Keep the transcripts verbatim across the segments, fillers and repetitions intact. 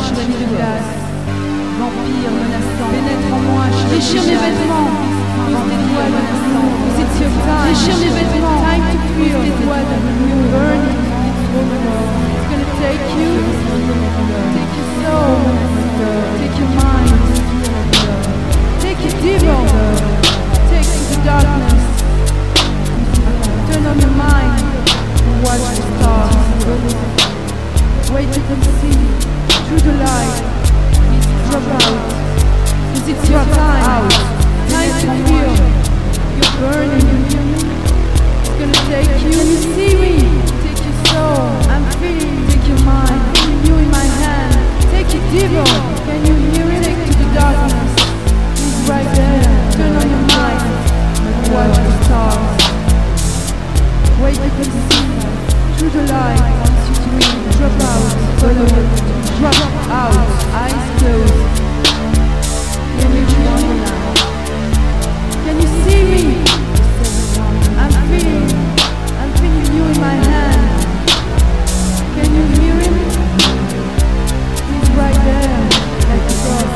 chevalier de glace. Vampire menaçant, pénètre en moi, déchire mes vêtements. Pose tes doigts menaçants, it's your time. Déchire mes vêtements, time to feel. Pose tes doigts burning. It's gonna take you, take your soul, take your mind, take your devil, take to the darkness. Turn on your mind and watch the stars. Wait to see through the light. Drop out, cause it's your time. Out. Time to feel. You're burning. It's gonna take you. Can you see me? Take your soul. I'm feeling. Take your mind. I'm feeling you in my hand. Take your devil. Can you hear it? Take to the darkness. He's right there. Turn on your mind and watch the stars. Wait, you can see through the light. Once you dream, drop out, follow it, drop out, eyes closed. Can you hear me now? Can you see me? I'm feeling, I'm feeling you in my hand. Can you hear him? He's right there, like a ghost.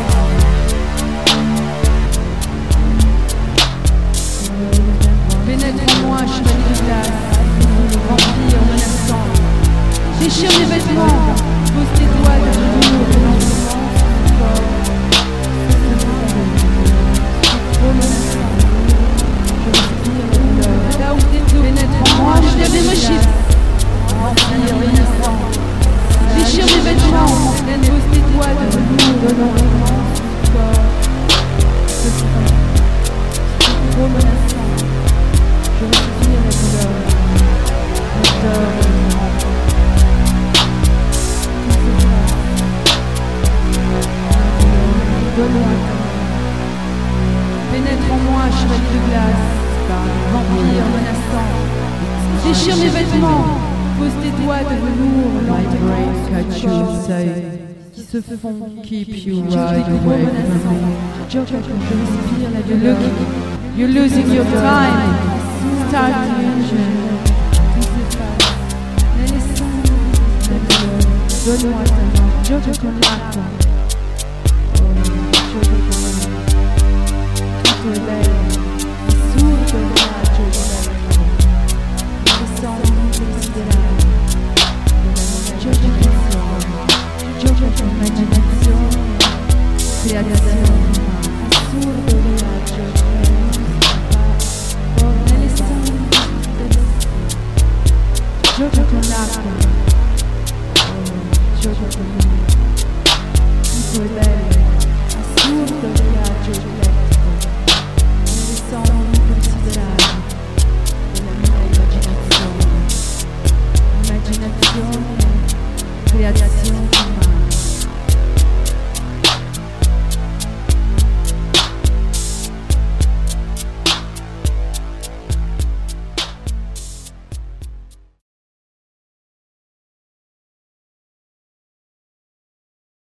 Pénètre en moi, chevalier de glace. Vampire menaçant, déchire mes vêtements, pose tes doigts de velours lentement sur ton corps. Trop menaçant, je respire la douleur. Là où tes os pénètrent en moi, je lève mes chiffres. Vampire menaçant, déchire mes vêtements, pose tes doigts de velours lentement sur ton corps. Trop menaçant, je respire la douleur. Pénètre en moi, chevalier de glace, vampire menaçant. Déchire mes vêtements, pose tes doigts de velours lentement sur ton corps. Qui se font, keep you right away from me. Je respire la douleur. You're losing your time. Start the engine. Donne-moi ta main, je te connais. Oh, je te connais. Tout est belle, sourde-moi, je te connais. Descends considérable. Je te connais. Je te connais. Imagination, création, sourde.